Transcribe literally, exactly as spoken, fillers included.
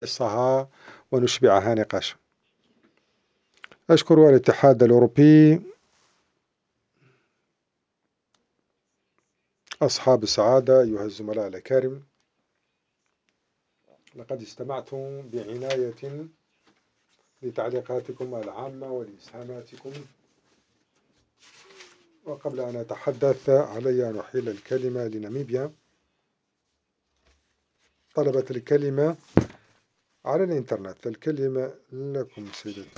ندرسها ونشبعها نقاشا. أشكر الاتحاد الأوروبي أصحاب السعادة أيها الزملاء الأكارم، لقد استمعتم بعناية لتعليقاتكم العامة ولإسهاماتكم. وقبل أن أتحدث علي أن أحيل الكلمة لناميبيا. طلبت الكلمة على الإنترنت. الكلمة لكم سيدتي.